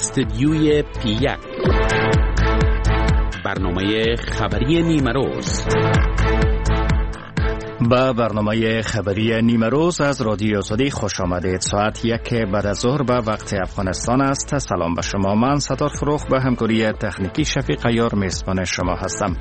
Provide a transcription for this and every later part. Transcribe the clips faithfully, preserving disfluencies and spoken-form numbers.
استدیوی پی یک، برنامه خبری نیمه روز. با برنامه خبری نیمه روز از رادیو آزادی خوش آمدید. ساعت یک بعد از ظهر به وقت افغانستان است. سلام به شما. من ستار فروخ به همکاری تکنیکی شفیق عیار میزبان شما هستم.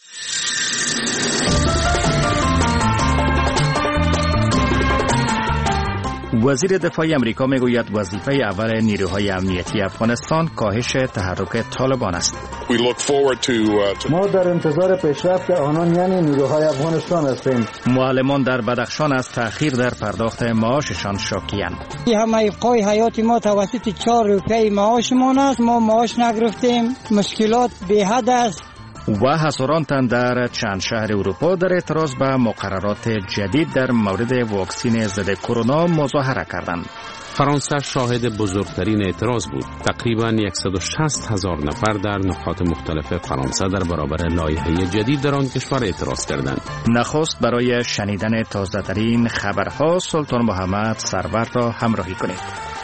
وزیر دفاع امریکا میگوید وظیفه اول نیروهای امنیتی افغانستان کاهش تحرک طالبان است. ما در انتظار پیشرفت آنان یعنی نیروهای افغانستان هستیم. معلمان در بدخشان از تأخیر در پرداخت معاششان شاکی‌اند. همه افقای حیات ما توسط چهار روپیه معاشمان است. ما معاش نگرفتیم. مشکلات به حد است. و حضوران تن در چند شهر اروپا در اعتراض به مقررات جدید در مورد واکسن ضد کرونا مظاهره کردند. فرانسه شاهد بزرگترین اعتراض بود. تقریباً صد و شصت هزار نفر در نقاط مختلف فرانسه در برابر لایحه جدید در آن کشور اعتراض کردند. نخست برای شنیدن تازه‌ترین خبرها سلطان محمد سرور را همراهی کنید.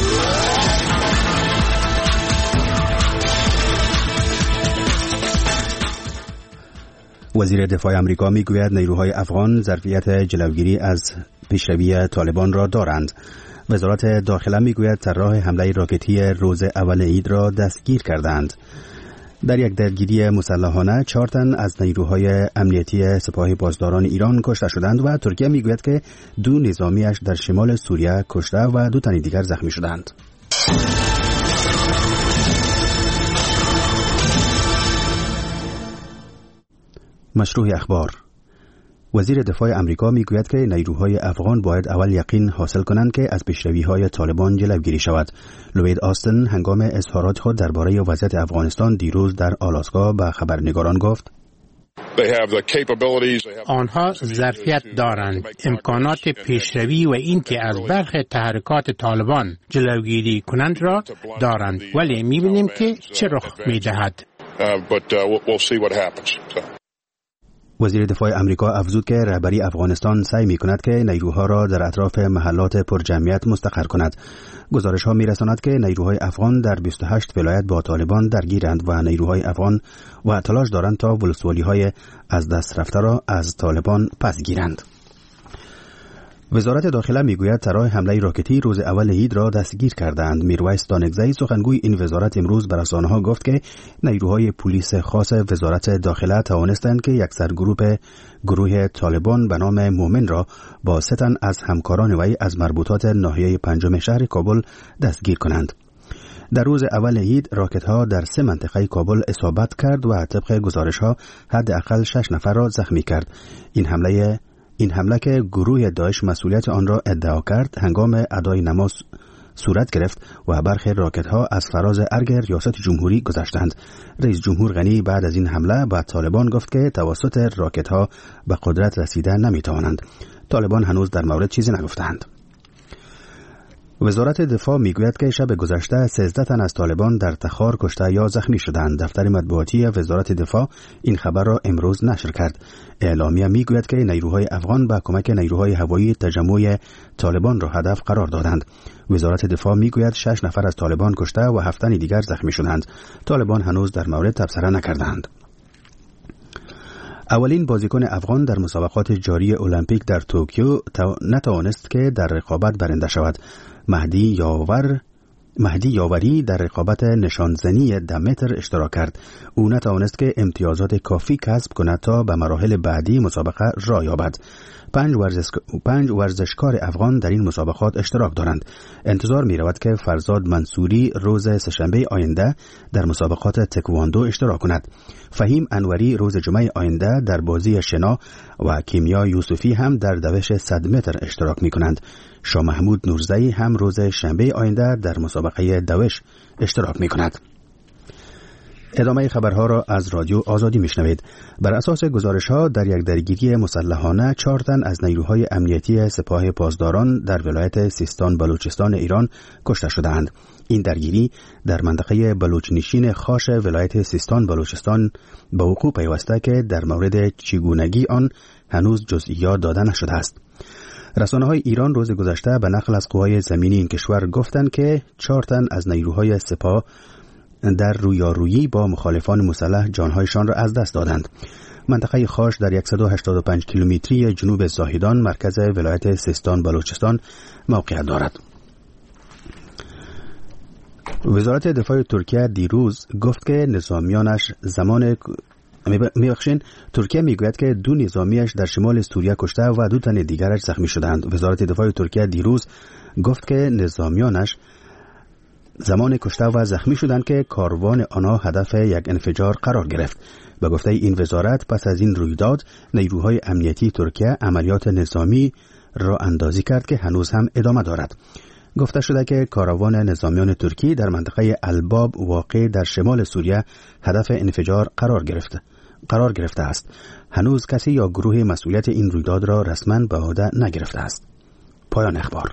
وزیر دفاع آمریکا میگوید نیروهای افغان ظرفیت جلوگیری از پیشروی طالبان را دارند. وزارت داخله میگوید طراح حمله راکتی روز اول عید را دستگیر کردند. در یک درگیری مسلحانه چهار تن از نیروهای امنیتی سپاه پاسداران ایران کشته شدند و ترکیه میگوید که دو نظامیش در شمال سوریه کشته و دو تن دیگر زخمی شدند. مشروع اخبار. وزیر دفاع امریکا میگوید که نیروهای افغان باید اول یقین حاصل کنند که از پیشروی‌های طالبان جلوگیری شود. لوید آستن هنگام اظهارات خود درباره وضعیت افغانستان دیروز در آلاسکا به خبرنگاران گفت: آنها ظرفیت دارند، امکانات پیشروی و اینکه از برخی تحرکات طالبان جلوگیری کنند را دارند، ولی می‌بینیم که چه رخ می‌دهد. وزیر دفاع امریکا افزود که رهبری افغانستان سعی می‌کند که نیروها را در اطراف محلات پرجمعیت مستقر کند. گزارش‌ها می‌رساند که نیروهای افغان در بیست و هشت ولایت با طالبان درگیرند و نیروهای افغان و تلاش دارند تا ولسوالی‌های از دست رفته را از طالبان پس گیرند. وزارت داخله میگوید طراح حمله راکتی روز اول عید را دستگیر کردند. میرویس دانگزی سخنگوی این وزارت امروز به رسانه‌ها گفت که نیروهای پلیس خاص وزارت داخله توانستند که یک سرگروه گروه طالبان به نام مومن را با سه تن از همکاران وی از مربوطات ناحیه پنجم شهر کابل دستگیر کنند. در روز اول عید راکت‌ها در سه منطقه کابل اصابت کرد و طبق گزارش‌ها حداقل شش نفر را زخمی کرد. این حمله این حمله که گروه داعش مسئولیت آن را ادعا کرد هنگام ادای نماز صورت گرفت و برخی راکت‌ها از فراز ارگ ریاست جمهوری گذشتند. رئیس جمهور غنی بعد از این حمله به طالبان گفت که توسط راکت‌ها به قدرت رسیدن نمی‌توانند. طالبان هنوز در مورد چیزی نگفتند. وزارت دفاع میگوید که شب گذشته سیزده تن از طالبان در تخار کشته یا زخمی شدند. دفتر مطبوعاتی وزارت دفاع این خبر را امروز نشر کرد. اعلامیه میگوید که نیروهای افغان با کمک نیروهای هوایی تجمع طالبان را هدف قرار دادند. وزارت دفاع میگوید شش نفر از طالبان کشته و هفت تن دیگر زخمی شدند. طالبان هنوز در مورد تبصره نکردند. اولین بازیکن افغان در مسابقات جاری المپیک در توکیو نتوانست که در رقابت برنده شود. مهدی یاور مهدی یاوری در رقابت نشانزنی ده متر اشتراک کرد. او نتوانست که امتیازات کافی کسب کند تا به مراحل بعدی مسابقه راه یابد. پنج, ورزش... پنج ورزشکار افغان در این مسابقات اشتراک دارند. انتظار می رود که فرزاد منصوری روز سه‌شنبه آینده در مسابقات تکواندو اشتراک کند. فهیم انوری روز جمعه آینده در بازی شنا و کیمیا یوسفی هم در دوش صد متر اشتراک می کنند. شاه محمود نورزی هم روز شنبه آینده در مسابقه دوش اشتراک می کند. ادامه خبرها را از رادیو آزادی میشنوید. بر اساس گزارش‌ها در یک درگیری مسلحانه چهار تن از نیروهای امنیتی سپاه پاسداران در ولایت سیستان بلوچستان ایران کشته شدند. این درگیری در منطقه بلوچنشین خاش ولایت سیستان بلوچستان به وقوع پیوسته که در مورد چگونگی آن هنوز جزئیات داده نشده است. رسانه‌های ایران روز گذشته به نقل از قوای زمینی این کشور گفتند که چهار تن از نیروهای سپاه در رویارویی با مخالفان مسلح جانهایشان را از دست دادند. منطقه خاش در صد و هشتاد و پنج کیلومتری جنوب زاهدان مرکز ولایت سیستان بلوچستان موقعیت دارد. وزارت دفاع ترکیه دیروز گفت که نظامیانش زمان میبخشین ترکیه میگوید که دو نظامیش در شمال سوریه کشته و دو تن دیگرش زخمی شدند. وزارت دفاع ترکیه دیروز گفت که نظامیانش زمان کشته و زخمی شدند که کاروان آنها هدف یک انفجار قرار گرفت. به گفته این وزارت پس از این رویداد نیروهای امنیتی ترکیه عملیات نظامی را اندازی کرد که هنوز هم ادامه دارد. گفته شده که کاروان نظامیان ترکی در منطقه الباب واقع در شمال سوریه هدف انفجار قرار گرفته قرار گرفته است. هنوز کسی یا گروه مسئولیت این رویداد را رسما به عهده نگرفته است. پایان اخبار.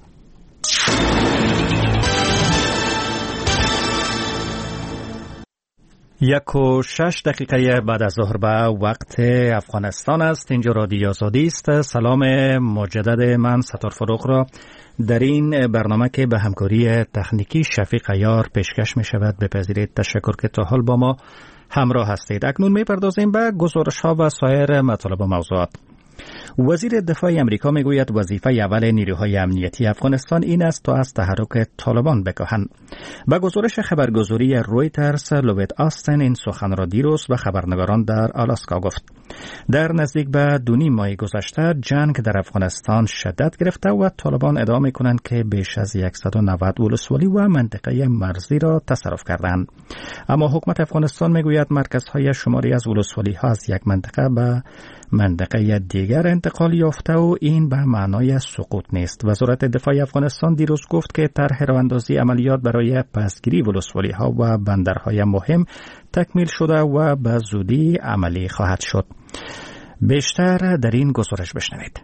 یک و شش دقیقه بعد از ظهر به وقت افغانستان است. اینجا رادیو آزادی است. سلام مجدد من ستار فروغ را در این برنامه که به همکاری تکنیکی شفیق عیار پیشکش می شود بپذیرید. تشکر که تا حال با ما همراه هستید. اکنون می پردازیم به گزارش ها و سایر مطالب و موضوعات. وزیر دفاع امریکا میگوید وظیفه اول نیروهای امنیتی افغانستان این است تا از تحرک طالبان بکاهند. با گزارش خبرگزاری رویترز لوید آستن این سخن را دیروز به خبرنگاران در آلاسکا گفت. در نزدیک به دو نیم ماه گذشته جنگ در افغانستان شدت گرفته و طالبان ادعا میکنند که بیش از صد و نود ولسوالی و منطقه مرزی را تصرف کردند. اما حکومت افغانستان میگوید مرکزهای شماری از ولسوالی ها از یک منطقه به منطقه دیگر انتقال یافته و این به معنای سقوط نیست. وزارت دفاع افغانستان دیروز گفت که طرح راه‌اندازی عملیات برای پسگیری ولسوالی ها و بندرهای مهم تکمیل شده و به زودی عملی خواهد شد. بیشتر در این گزارش بشنوید.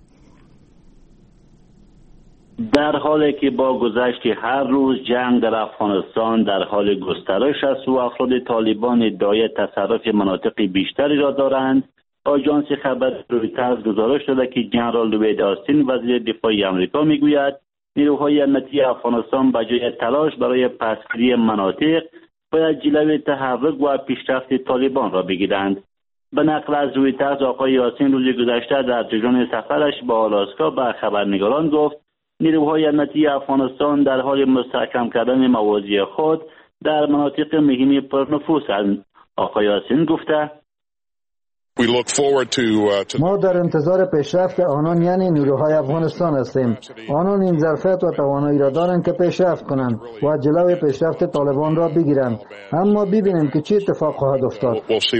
در حالی که با گذشت هر روز جنگ در افغانستان در حال گسترش است و افراد طالبان ادعای تصرف مناطق بیشتری را دارند، آژانس خبر رویترز گزارش داده که جنرال لوید آستین وزیر دفاع آمریکا میگوید نیروهای امنیتی افغانستان به جای تلاش برای پسگیری مناطق باید جلوی تحرک و پیشرفت طالبان را بگیرند. به نقل از رویترز آقای آستین روز گذشته در جریان سفرش به آلاسکا به خبرنگاران گفت نیروهای امنیتی افغانستان در حال مستحکم کردن مواضع خود در مناطق مهم پرنفوذند. آقای آستین گفته ما در انتظار پیشرفت آنان یعنی نیروهای افغانستان هستیم. آنان این ظرفیت و توانایی را دارند که پیشرفت کنند و جلوی پیشرفت طالبان را بگیرند. اما ببینیم که چه اتفاق خواهد افتاد.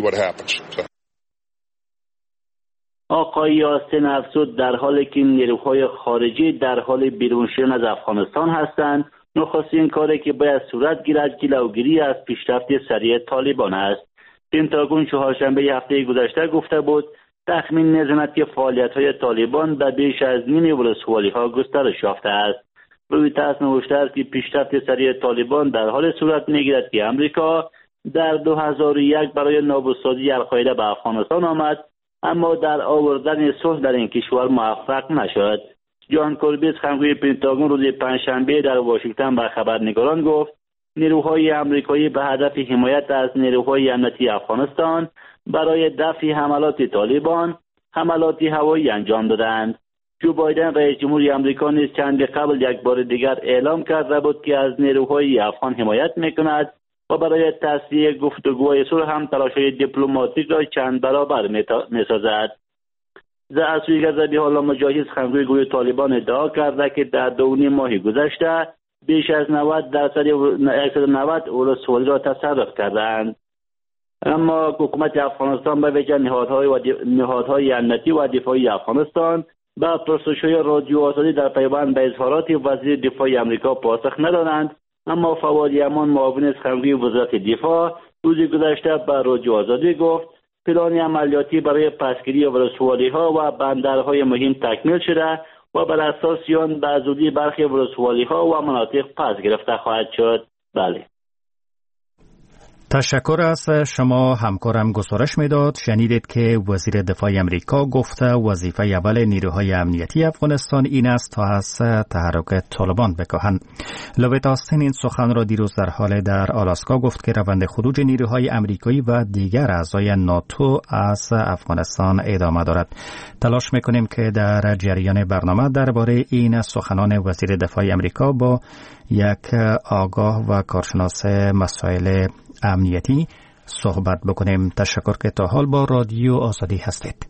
آقای آستین افزود در حالی که نیروهای خارجی در حال بیرون شدن از افغانستان هستند، نخستین کاری که باید صورت گیرد جلوگیری از پیشرفت سریع طالبان است. پنتاگون چهارشنبه هفته گذشته گفته بود تخمین می‌زند که فعالیت‌های طالبان به بیش از نیم ولسوالی‌ها گسترش یافته است. رویترز نوشته است که پیشرفت سریع طالبان در حال صورت می‌گیرد که امریکا در دو هزار و یک برای نابودسازی القاعده به افغانستان آمد، اما در آوردن صلح در این کشور موفق نشد. جان کوربی سخنگوی پنتاگون روز پنجشنبه در واشنگتن به خبرنگاران گفت نیروهای آمریکایی به هدف حمایت از نیروهای امنیتی افغانستان برای دفع حملات طالبان حملات هوایی انجام دادند. جو بایدن رئیس جمهوری آمریکا نیز چند قبل یک بار دیگر اعلام کرده بود که از نیروهای افغان حمایت میکند و برای تسریع گفتگوهای صلح هم تلاش‌های دیپلماتیک را چند برابر می‌سازد. ضعیف ذبیح مجاهد سخنگوی گروه طالبان ادعا کرده که در دو نیم ماه گذشته بیش از نود درصد صد و نود ولسوالی را تصرف کردند. اما حکومت افغانستان به وجه نهادهای و نهادهای امنیتی و دفاعی افغانستان با پرسش‌های رادیو آزادی در پیوند به اظهارات وزیر دفاع آمریکا پاسخ ندادند. اما فواد یمان معاون سخنگوی وزارت دفاع روز گذشته به رادیو آزادی گفت پلان عملیاتی برای پسگیری ولسوالی‌ها و بندرهای مهم تکمیل شده و بر اساس آن به زودی برخی ولسوالی‌ها و مناطق پس گرفته خواهد شد. بله. تشکر از شما. همکارم گزارش میداد. شنیدید که وزیر دفاع امریکا گفته وظیفه اول نیروهای امنیتی افغانستان این است تا از تحرک طالبان بکاهند. لوید آستین این سخن را دیروز در حال در آلاسکا گفت که روند خروج نیروهای امریکایی و دیگر اعضای ناتو از افغانستان ادامه دارد. تلاش میکنیم که در جریان برنامه درباره این سخنان وزیر دفاع امریکا با یک آگاه و کارشناس مسائل امنیتی صحبت بکنیم. تشکر که تا حال با رادیو آزادی هستید.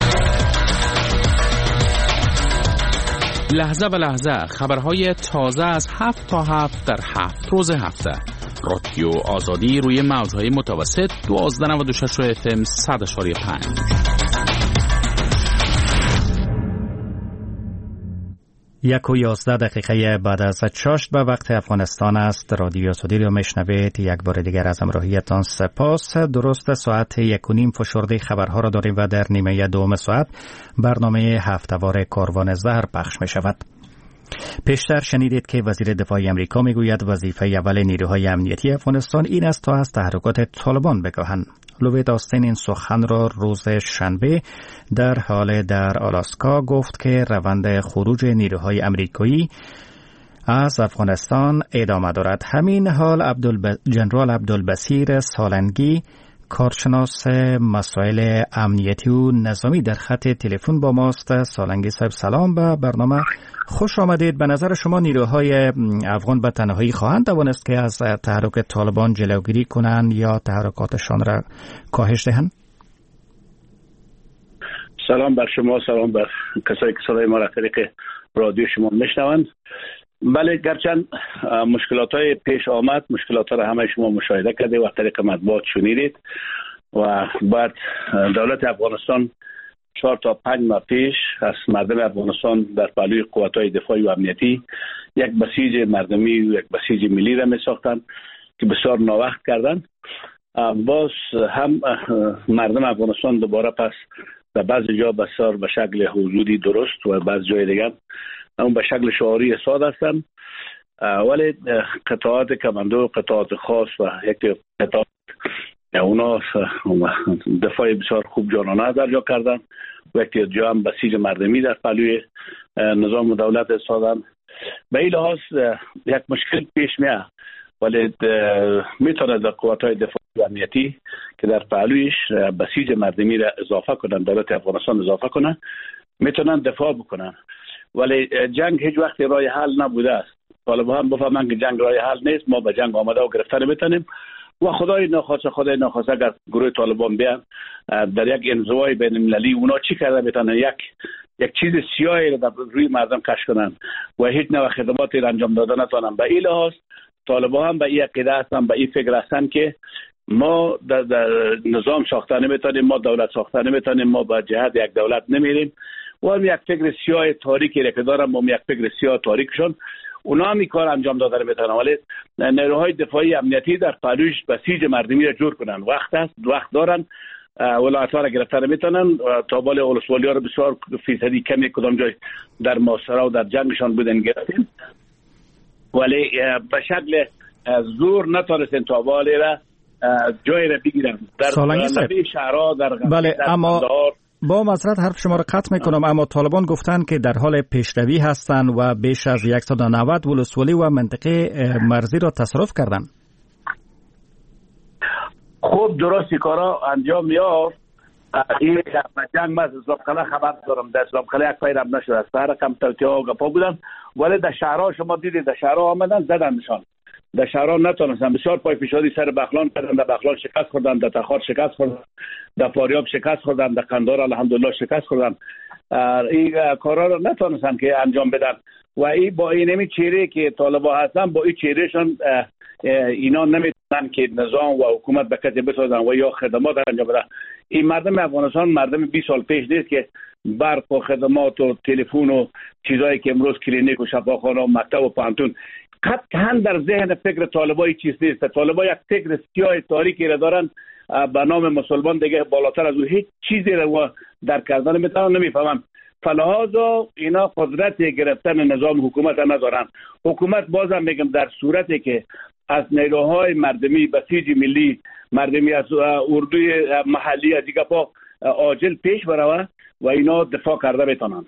لحظه به لحظه خبرهای تازه از هفت تا هفت در هفت روز هفته. رادیو آزادی روی موجهای متوسط دوازده و نود و شش اف ام صد و پنج. یک و یازده دقیقه بعد از چاشت به وقت افغانستان است. رادیو آزادی رو میشنوید. یک بار دیگر از همراهیتان سپاس. درست ساعت یک و نیم فشرده خبرها را داریم و در نیمه دوم ساعت برنامه هفته‌وار کاروان زهر پخش می شود. پیشتر شنیدید که وزیر دفاع امریکا میگوید وظیفه اول نیروهای امنیتی افغانستان این است تا از تحرکات طالبان بکاهند. لوید آستین این سخن را روز شنبه در حال در آلاسکا گفت که روند خروج نیروهای امریکایی از افغانستان ادامه دارد. همین حال عبدالب... جنرال عبدالبصیر سالنگی کارشناس مسائل امنیتی و نظامی در خط تلفن با ماست. سالنگی صاحب سلام، به برنامه خوش آمدید. به نظر شما نیروهای افغان به تنهایی خواهند توانست که از تحرک طالبان جلوگیری کنند یا تحرکاتشان را کاهش دهند؟ سلام بر شما، سلام بر کسایی که صدای ما را طریق رادیو شما میشنوند. بله، گرچند مشکلات های پیش آمد، مشکلات ها را همه شما مشاهده کرده و طریق مطبوعات شنیدید و بعد دولت افغانستان چهار تا پنج ماه پیش از مردم افغانستان در پهلوی قوت‌های دفاعی و امنیتی یک بسیج مردمی و یک بسیج ملی را می ساختند که بسیار ناوقت کردند. باز هم مردم افغانستان دوباره پس در بعض جا بسیار به شکل حدودی درست و بعض جای دیگر اون به شکل شعاری ساده هستند، ولی قطعات کماندو، قطعات خاص و یک قطعات اونا دفاع بسیار خوب جانانه در جا کردن و یک جا هم بسیج مردمی در پهلوی نظام و دولت سادن. به این لحاظ یک مشکل پیش میاد، ولی میتونه در قوت‌های دفاعی و امنیتی که در پهلویش بسیج مردمی را اضافه کنن، دولت افغانستان اضافه کنن، میتونن دفاع بکنن. ولی جنگ هیچ وقت راه حل نبوده است. طالبان هم بفهمن که جنگ راه حل نیست، ما به جنگ آمده و گرفتن میتونیم و خدای نخواسته خدای نخواسته اگر گروه طالبان بیان در یک انزوای بین المللی اونا چی کرده میتونن یک یک چیز سیاهی رو در روی مردم کش کنن و هیچ نوع خدماتی را انجام دادن نتونن. به این لحاظ طالبان هم به این عقیده هستن، به این فکر هستن که ما در, در نظام ساخته نمیتونیم، ما دولت ساخته نمیتونیم، ما به جهت یک دولت نمیریم و هم یک فکر سیاه تاریکی را که دارن، ما یک فکر سیاه تاریکشون اونا هم این کار انجام دادن میتونن. ولی نیروهای دفاعی امنیتی در پهلویش بسیج مردمی را جور کنن، وقت است، وقت دارن، ولایت‌ها را گرفتن میتونن. تا بال ولسوالی‌ها را بسیار فیصدی کمی کدام جای در محاصره و در جنگشان بودن گرفتیم، ولی به شکل زور نتونستن تا بالی را جای را بگیرن در شهرها در بله. اما با معذرت حرف شما را قطع میکنم، اما طالبان گفتند که در حال پیشروی هستند و بیش از صد و نود ولسوالی و منطقه مرزی را تصرف کردند. خوب درستی کارا انجام یافت. این جنگ ما از اسلام قلعه خبر دارم، در اسلام قلعه یک پای رم نشد، از سهر کم تلتیه ها و گپا بودن، ولی در شهرها شما دیدید در شهرها آمدن زدن نشان، در شهرها نتونستن. بسیار پای پیشادی سر بغلان کردن، در بغلان شکست خوردن، در تخار شکست خوردن، در فاریاب شکست خوردن، در قندهار الحمدلله شکست خوردن. این کارا رو نتونستن که انجام بدن و این با این نمی چهره که طالبان هستن، با این چهرهشون اینا نمیتونن که نظام و حکومت به کسی بسازن و یا خدمات انجام بدن. این مردم افغانستان مردم بیست سال پیش نیست که برق و خدمات و تلفن و چیزایی که امروز کلینیک و شفاخانه و مکتب و پانتون قطعا در ذهن فکر طالبای چیز نیست. طالبا یک فکر سیاه تاریکی را دارن به نام مسلمان، دیگه بالاتر از او هیچ چیزی را در کردن میتونن نمیفهمن. فلحاظا اینا قدرت گرفتن نظام حکومت ندارن. حکومت بازم میگم در صورتی که از نیروهای مردمی بسیج ملی مردمی از اردوی محلی از دیگه پا عاجل پیش بروه و اینا دفاع کرده بتانند.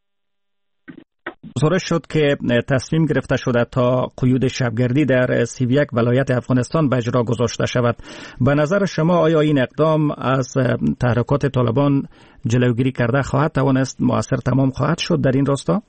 گزارش شد که تصمیم گرفته شده تا قیود شبگردی در سی و یک ولایت افغانستان به اجرا گذاشته شود. به نظر شما آیا این اقدام از تحرکات طالبان جلوگیری کرده خواهد توانست مؤثر تمام خواهد شد در این راستا؟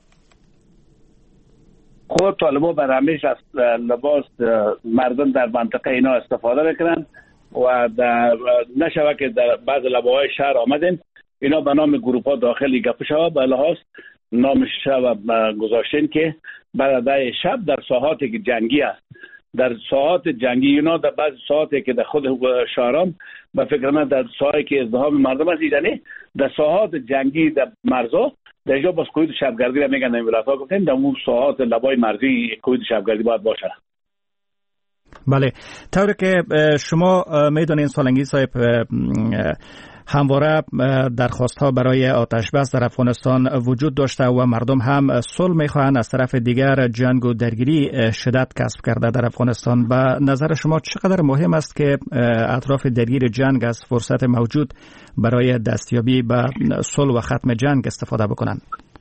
خود طالبان بر همیشه از لباس مردم در منطقه اینا استفاده بکنن و نشوه که در بعض لباهای شهر آمدن اینا به نام گروپ ها داخلی گپ شود به لحاظ نامش شب گذاشتن که برای شب در ساحاتی که جنگی است در ساحات جنگی اینا در بعض ساحاتی که در خود شهرام به فکر من در ساحاتی که ازدحام مردم است یعنی در ساحات جنگی در مرزا در اینجا باز قید شبگردی را میگن این ولایت‌ها گفتن در اون ساحات لبای مرزی قید شبگردی باید باشه. بله طوری که شما میدونین سالنگی صاحب همواره درخواست ها برای آتش بس در افغانستان وجود داشته و مردم هم صلح میخواهند. از طرف دیگر جنگ و درگیری شدت کسب کرده در افغانستان. به نظر شما چقدر مهم است که اطراف درگیر جنگ از فرصت موجود برای دستیابی به صلح و ختم جنگ استفاده بکنند؟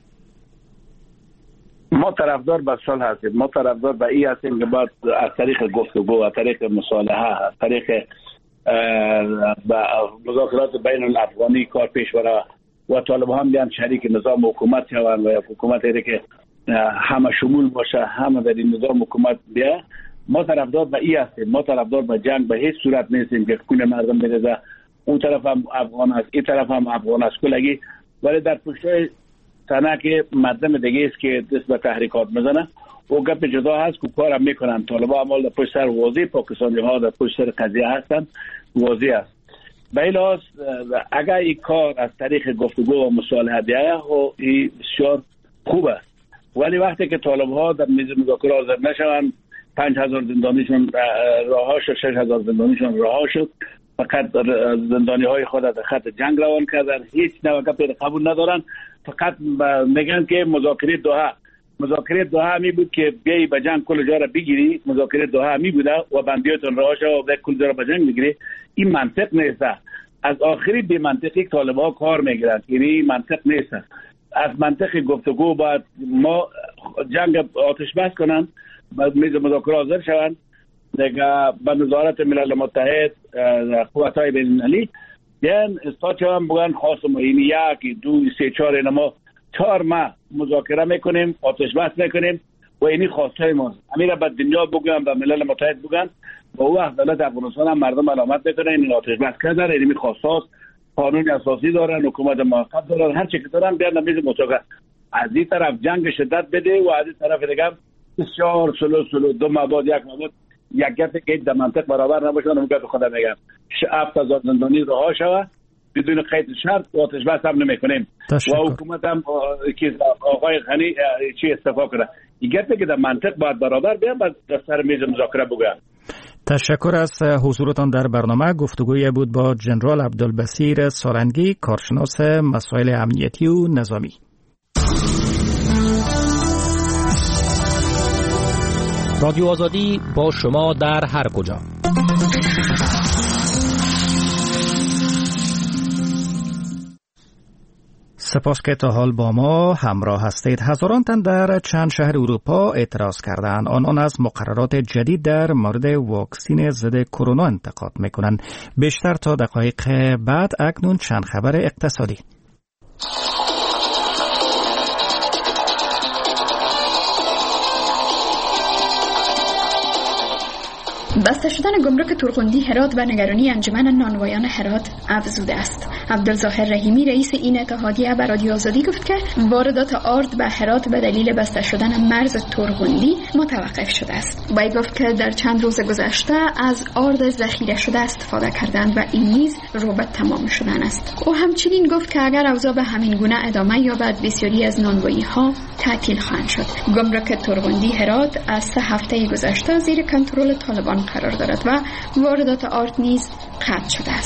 ما طرفدار به صلح هستیم، ما طرفدار به این هستیم که باید از طریق گفتگو، از طریق مصالحه، از طریق مذاکرات بین الافغانی کار پیش بره و طالبان هم بیان شریک نظام حکومت شوند و حکومت ایره که همه شمول باشه، همه در این نظام حکومت بیا. ما طرفدار به این هستیم، ما طرفدار به جنگ به هیچ صورت نیستیم که خون مردم بریزه. اون طرف هم افغان است، این طرف هم افغان است کلگی، ولی در پشت تنه که مردم دیگه است که دست به تحریکات میزنه او گپ جدا هست که کار هم میکنن. طالبان عمال در پشت سر واضح، پاکستانی ها در پشت سر قضیه هستن، واضح است. به این لحاظ اگر این کار از طریق گفتگو و مصالحه بیاید و این بسیار خوب است، ولی وقتی که طالب ها در میز مذاکره حاضر نشوند، پنج هزار زندانیشون رها شد، شش هزار زندانیشون رها شد، فقط زندانی های خود در خط جنگ روان کردن، هیچ نوع گپی قبول ندارن، فقط میگن که مذاکره دوحه مذاکره دوحه می بود که بیایی به جنگ کل جا را بگیری، مذاکره دوحه می بوده و بندیاتون رها شد و کل جا را به جنگ بگیری. این منطق نیست. از آخری به منطقی طالب‌ها کار میگیرند، یعنی منطق نیست. از منطق گفتگو باید ما جنگ آتش بس کنن، بعد میز مذاکره حاضر شوند، دیگه به نظارت ملل متحد، قوت‌های بین‌المللی بیان استاد هم بگن خواستم این یک دو سه چهار اینما چهار ماه مذاکره میکنیم، آتش بس میکنیم و اینی خواسته ما همین را به دنیا بگن، به ملل متحد بگن و او وقت دولت افغانستان هم مردم علامت بکنن این آتش بس کردن، اینی خواسته قانون اساسی دارن، حکومت موقت دارن، هر چی که دارن بیان میز مذاکره. از این طرف جنگ شدت بده و از این طرف دیگه بسیار سلو سلو دو مباد یک مباد یک گفت که در منطق برابر نباشن. اون گفت خدا میگم هفت هزار زندانی رها شوه بدون قید شرط و آتش بس هم نمیکنیم و حکومت هم که آقای غنی چی استفاده کنه. این گفت که در منطق باید برابر بیان بعد در سر میز مذاکره بگن. تشکر از حضورتان در برنامه. گفتگوی بود با جنرال عبدالبصیر سالنگی، کارشناس مسائل امنیتی و نظامی. رادیو آزادی با شما در هر کجا. سپاس که تا حال با ما همراه هستید. هزاران تن در چند شهر اروپا اعتراض کردند. آنان از مقررات جدید در مورد واکسین ضد کرونا انتقاد میکنند. بیشتر تا دقایق بعد. اکنون چند خبر اقتصادی. بسته شدن گمرک تورغندی هرات و نگرانی انجمن نانوایان هرات افزوده است. عبدالظاهر رحیمی رئیس این اتحادیه به رادیو آزادی گفت که واردات آرد به هرات به دلیل بسته شدن مرز تورغندی متوقف شده است. وی گفت که در چند روز گذشته از آرد ذخیره شده استفاده کردند و این نیز رو به تمام شدن است. او همچنین گفت که اگر اوضاع به همین گونه ادامه یابد بسیاری از نانوایی ها تعطیل خواهند شد. گمرک تورغندی هرات از سه هفته گذشته زیر کنترل طالبان قرار دارد و واردات آرد نیز قطع شده است.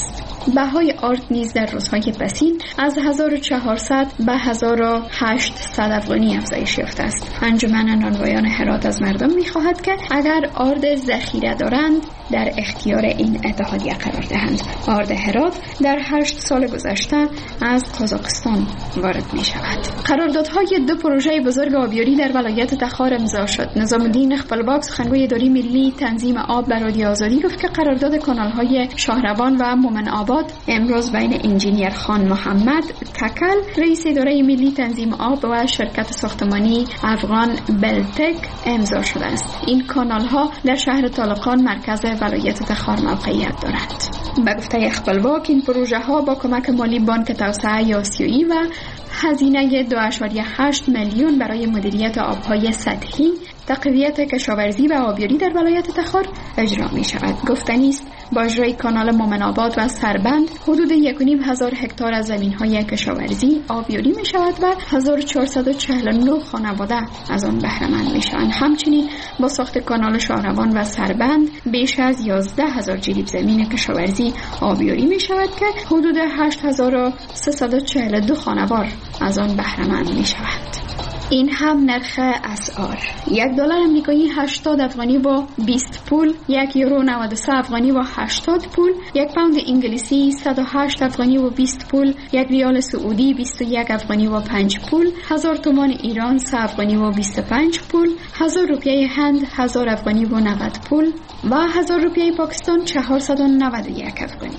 بهای آرد نیز در روزهای پسین از هزار و چهارصد به هزار و هشتصد افغانی افزایش یافته است. انجمن نانوایان هرات از مردم می‌خواهد که اگر آرد ذخیره دارند در اختیار این اتحادیه قرار دهند. آرد هرات در هشت سال گذشته از قزاقستان وارد می شود. قراردادهای دو پروژه بزرگ آبیاری در ولایت تخار امضا شد. نظام الدین خپلواک سخنگوی اداره ملی تنظیم آب بر رادیو آزادی گفت که قرارداد کانال‌های شاهروان و مومن آباد امروز بین انجینیر خان محمد تکل رئیس اداره ملی تنظیم آب و شرکت ساختمانی افغان بلتک امضا شده است. این کانال‌ها در شهر طالقان مرکز ولایت تخار موقعیت دارند. به گفته خپلواک این پروژه ها با کمک مالی بانک توسعه آسیایی و هزینه دو ممیز هشت میلیون برای مدیریت آبهای سطحی، تقویت کشاورزی و آبیاری در ولایت تخار اجرا می شود. گفتنی است با اجرای کانال مومن آباد و سربند حدود یک و نیم هزار هکتار از زمین‌های کشاورزی آبیاری می شود و هزار و چهارصد و چهل و نه خانواده از آن بهره مند می شوند. همچنین با ساخت کانال شاهروان و سربند بیش از یازده هزار جریب زمین کشاورزی آبیاری می شود که حدود هشت هزار و سیصد و چهل و دو خانوار از آن بهره مند می شوند. این هم نرخ اسعار: یک دلار امریکایی هشتاد افغانی با بیست پول، یک یورو نود و سه افغانی با هشتاد پول، یک پوند انگلیسی صد و هشت افغانی و بیست پول، یک ریال سعودی بیست و یک افغانی و پنج پول، هزار تومان ایران سه افغانی و بیست و پنج پول، هزار روپیه هند هزار افغانی و نود پول و هزار روپیه پاکستان چهارصد و نود و یک افغانی.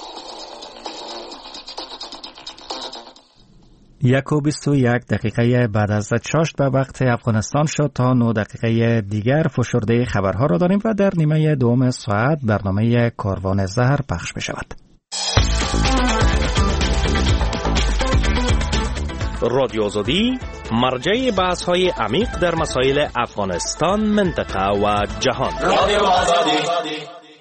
یک و بیست و یک دقیقه بعد از چاشت به وقت افغانستان شد. تا نه دقیقه دیگر فشرده خبرها را داریم و در نیمه دوم ساعت برنامه کاروان زهر پخش می شود. رادیو آزادی مرجع بحث های عمیق در مسائل افغانستان، منطقه و جهان. رادیو آزادی.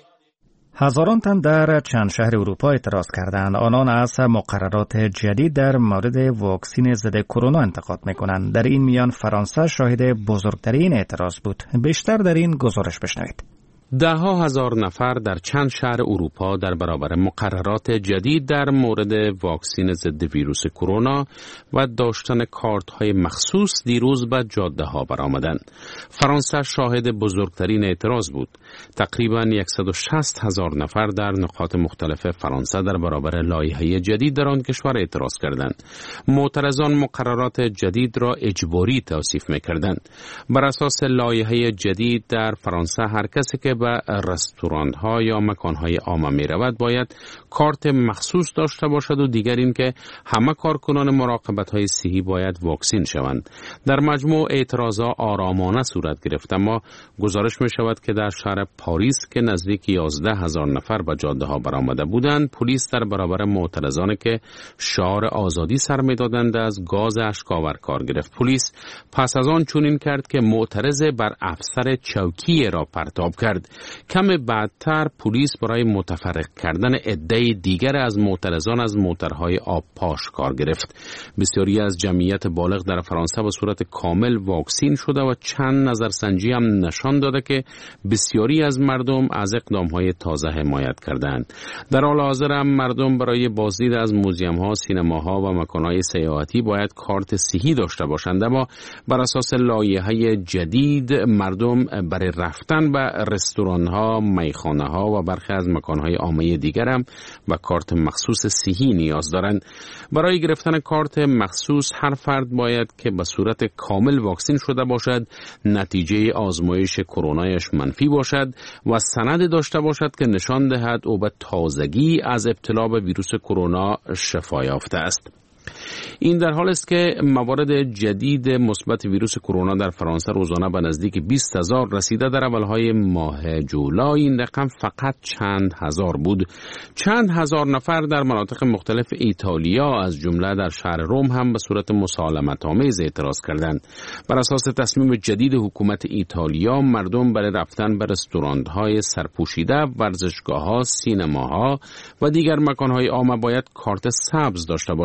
هزاران تن در چند شهر اروپا اعتراض کردند. آنان از مقررات جدید در مورد واکسن ضد کرونا انتقاد می‌کنند. در این میان فرانسه شاهد بزرگترین اعتراض بود. بیشتر در این گزارش بشنوید. ده ها هزار نفر در چند شهر اروپا در برابر مقررات جدید در مورد واکسن ضد ویروس کرونا و داشتن کارت‌های مخصوص دیروز به جاده‌ها برآمدند. فرانسه شاهد بزرگترین اعتراض بود. تقریباً صد و شصت هزار نفر در نقاط مختلف فرانسه در برابر لایحه جدید در آن کشور اعتراض کردند. معترضان مقررات جدید را اجباری توصیف می‌کردند. بر اساس لایحه جدید در فرانسه هر کسی که به رستوران‌ها یا مکان‌های عام می‌رود باید کارت مخصوص داشته باشد و دیگر این که همه کارکنان مراقبت‌های صحی باید واکسین شوند. در مجموع اعتراضات آرامانه صورت گرفت، اما گزارش می‌شود که در شهر پاریس که نزدیک یازده هزار نفر به جاده‌ها برآمده بودند، پلیس در برابر معترضانی که شعار آزادی سر می‌دادند از گاز اشک‌آور کار گرفت. پلیس پس از آن چنین کرد که معترض بر افسر چوکی را پرتاب کرد. کم بعدتر پلیس برای متفرق کردن عده دیگر از معترضان از موترهای آب پاش کار گرفت. بسیاری از جمعیت بالغ در فرانسه به صورت کامل واکسین شده و چند نظرسنجی هم نشان داده که بسیاری از مردم از اقدامهای تازه حمایت کردند. در حال حاضر هم مردم برای بازدید از موزیم‌ها، سینماها و مکان‌های سیاحتی باید کارت صحی داشته باشند، اما بر اساس لایحه جدید مردم برای رفتن به رستوران‌ها، میخانه‌ها و برخی از مکان‌های عامه دیگر هم به کارت مخصوص صحی نیاز دارند. برای گرفتن کارت مخصوص هر فرد باید که به صورت کامل واکسین شده باشد، نتیجه آزمایش کرونایش منفی باشد و سند داشته باشد که نشان دهد او به تازگی از ابتلا به ویروس کرونا شفا یافته است. این در حال است که موارد جدید مثبت ویروس کرونا در فرانسه روزانه به نزدیک بیست هزار رسیده. در اولهای ماه جولای این رقم فقط چند هزار بود. چند هزار نفر در مناطق مختلف ایتالیا از جمله در شهر روم هم به صورت مسالمت‌آمیز اعتراض کردند. بر اساس تصمیم جدید حکومت ایتالیا مردم برای رفتن به رستوران‌های سرپوشیده، ورزشگاه‌ها، سینماها و دیگر مکان‌های عام باید کارت سبز داشته باشند.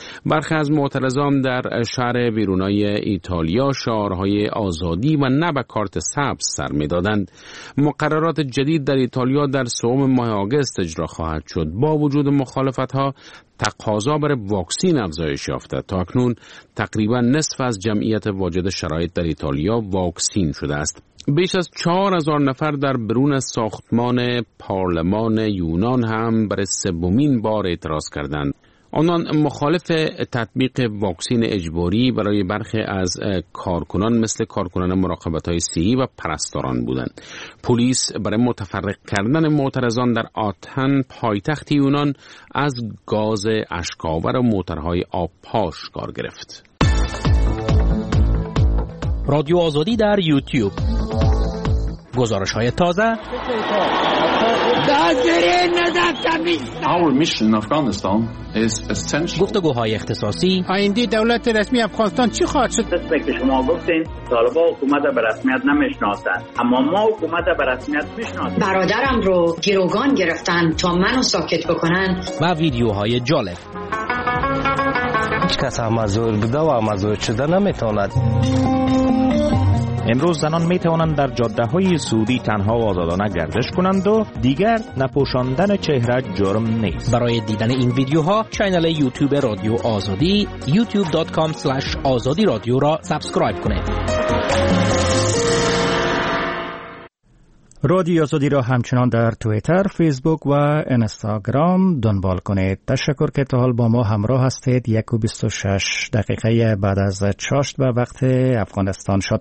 برخی از معترضان در شهر ویرونای ایتالیا شعارهای آزادی و نه به کارت سبز سر می‌دادند. مقررات جدید در ایتالیا در سوم ماه آگوست اجرا خواهد شد. با وجود مخالفت‌ها تقاضا برای واکسین افزایش یافته. تا اکنون تقریبا نصف از جمعیت واجد شرایط در ایتالیا واکسین شده است. بیش از چهار هزار نفر در برون ساختمان پارلمان یونان هم برای سومین بار اعتراض کردند. آنان مخالف تطبیق واکسین اجباری برای برخی از کارکنان مثل کارکنان مراقبت‌های صحی و پرستاران بودند. پلیس برای متفرق کردن معترضان در آتن پایتخت یونان از گاز اشک‌آور و موترهای آبپاش کار گرفت. رادیو آزادی در یوتیوب. گزارش‌های تازه. Our mission in Afghanistan is essential. گفتگوهای اختصاصی. آینده دولت رسمی افغانستان چی خواهد شد؟ مثل که شما گفتین طالبان حکومت به رسمیت نمیشناسند، اما ما حکومت به رسمیت میشناسیم. برادرم رو گروگان گرفتن تا منو ساکت بکنن. و ویدیوهای جالب. هیچ کس مزور بوده و مزور شده نمیتواند. امروز زنان می توانند در جاده های سعودی تنها و آزادانه گردش کنند و دیگر نپوشاندن چهره جرم نیست. برای دیدن این ویدیوها کانال یوتیوب رادیو آزادی یوتیوب دات کام اسلش آزادی رادیو را سابسکرایب کنید. رادیو آزادی را همچنان در توییتر، فیسبوک و اینستاگرام دنبال کنید. تشکر که تا حال با ما همراه هستید. یک و بیست و شش دقیقه بعد از چاشت به وقت افغانستان شد.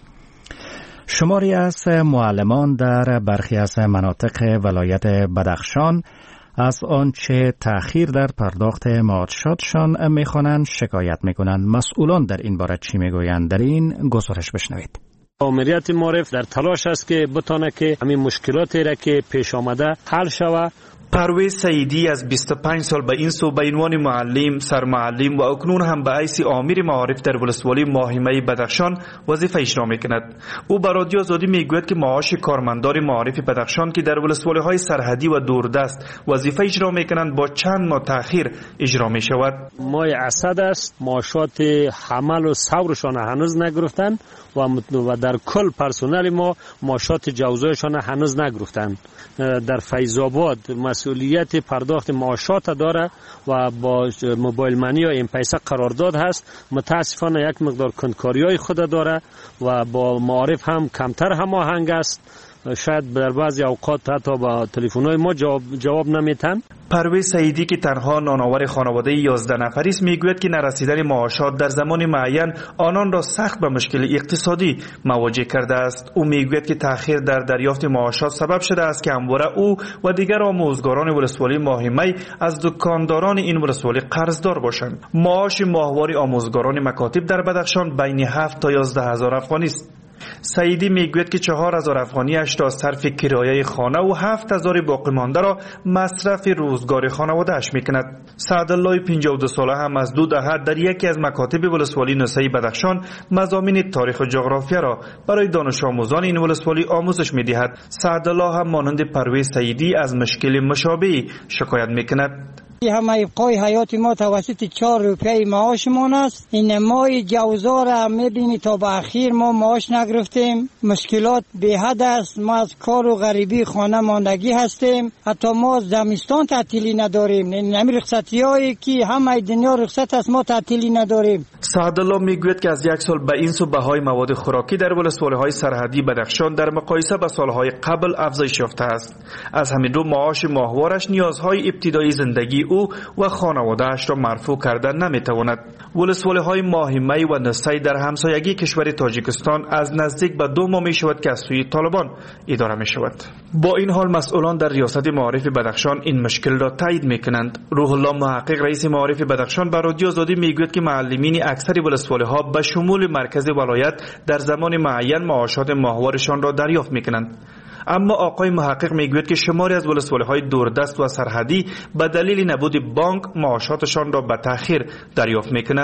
شماری از معلمان در برخی از مناطق ولایت بدخشان از آنچه تأخیر در پرداخت معاشاتشان می‌خوانند شکایت می‌کنند. مسئولان در این باره چی می‌گویند؟ در این گزارش بشنوید. آمریت معرف در تلاش است که بتونه که همین مشکلاتی را که پیش آمده حل شود. پرویز سعیدی از بیست و پنج سال به این سو به عنوان معلم، سرمعلم و اکنون هم به حیث امیر معارف در ولسوالی ماهیمه بدخشان وظیفه اجرا می‌کند. او به رادیو آزادی میگوید که معاش کارمندان معارف بدخشان که در ولسوالی‌های سرحدی و دوردست وظیفه اجرا می‌کنند با چند ماه تأخیر اجرا می‌شود. ماه اسد است، معاشات حمل و ثورشان هنوز نگرفتند و در کل پرسنل ما معاشات جوزایشان هنوز نگرفتند. در فیض آباد مسئولیت پرداخت معاشات داره و با موبایل منی یا ام پیسه قرارداد هست. متاسفانه یک مقدار کندکاری‌های خود داره و با معارف هم کمتر هماهنگ است. شاید در بعضی اوقات حتی با تلفن‌های ما جواب, جواب نمیتن. پرویز سعیدی که تنها نانآور خانواده یازده نفری است میگوید که نرسیدن معاشات در زمان معین آنان را سخت به مشکل اقتصادی مواجه کرده است. او میگوید که تأخیر در دریافت معاشات سبب شده است که همواره او و دیگر آموزگاران ولسوالی ماهیمه از دکانداران این ولسوالی قرضدار باشند. معاش ماهواره آموزگاران مکاتب در بدخشان بین هفت تا یازده هزار افغانی است. سعیدی میگوید که چهار هزار افغانیش را صرف کرایه خانه و هفت هزار باقی مانده را مصرف روزگار خانواده‌اش میکند. سعدالله پنجاه و دو ساله هم از دو دهه در یکی از مکاتب ولسوالی نسایی بدخشان مضامین تاریخ و جغرافیا را برای دانش آموزان این ولسوالی آموزش میدهد. سعدالله هم مانند پرویز سعیدی از مشکل مشابهی شکایت میکند. همه ابقای حیات ما توسط چهار روپیه معاشمان است. این ماه جوزا را میبینی تا به اخیر ما معاش نگرفتیم. مشکلات به حد است. ما از کار و غریبی خانه ماندگی هستیم. حتی ما زمستان تعطیلی نداریم. نمی رخصتی هایی که همه دنیا رخصت است ما تعطیلی نداریم. سعدالله میگوید که از یک سال به این سو بهای مواد خوراکی در ولسوالی های سرحدی بدخشان در مقایسه با سالهای قبل افزایش یافته است. از همین رو معاش ماهوارش نیازهای ابتدایی زندگی او و خانواده‌اش را مرفوع کردن نمیتواند. ولسوالی های ماهیمه و نسای در همسایگی کشور تاجیکستان از نزدیک به دو ماه می شود که از سوی طالبان اداره می شود. با این حال مسئولان در ریاست معارف بدخشان این مشکل را تایید می کنند. روح الله محقق رئیس معارف بدخشان به رادیو آزادی می گوید که معلمین اکثر ولسوالی ها به شمول مرکز ولایت در زمان معین معاشات ماهوارشان را دریافت می کنند. اما آقای محقق میگوید که شماری از ولسوالی‌های دوردست و سرحدی به دلیل نبود بانک معاشاتشان را به تأخیر دریافت میکنند.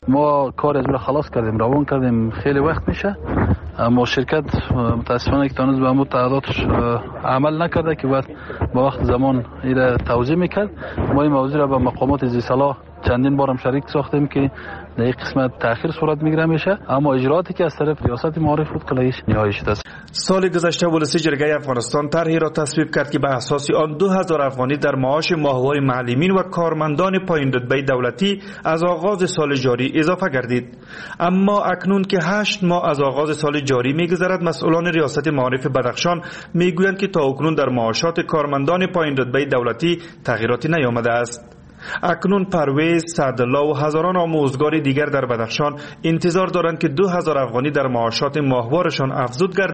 ما کار از را خلاص کردیم، روان کردیم، خیلی وقت میشه، اما شرکت متاسفانه که تانست به همون تعهداتش عمل نکرده که بعد با وقت زمان ایره توضیح میکرد. ما این موضوع را به مقامات ذی صلاح چندین بارم شریک ساختیم که در این قسمت تأخیر صورت میگیره میشه، اما اجرااتی که از طرف ریاست معارف بود کلیش نهایی شده است. سال گذشته ولسی جرگه افغانستان طرحی را تصویب کرد که به اساس آن دو هزار افغانی در معاش ماهوار معلمین و کارمندان پایین رتبه دولتی از آغاز سال جاری اضافه گردید. اما اکنون که هشت ماه از آغاز سال جاری میگذرد، مسئولان ریاست معارف بدخشان میگویند که تا اکنون در معاشات کارمندان پایین رتبه دولتی تغییراتی نیامده است. اکنون پرویز، سعدالله و هزاران آموزگار دیگر در بدخشان انتظار دارند که دو هزار افغانی در معاشات ماهوارشان افزود گردد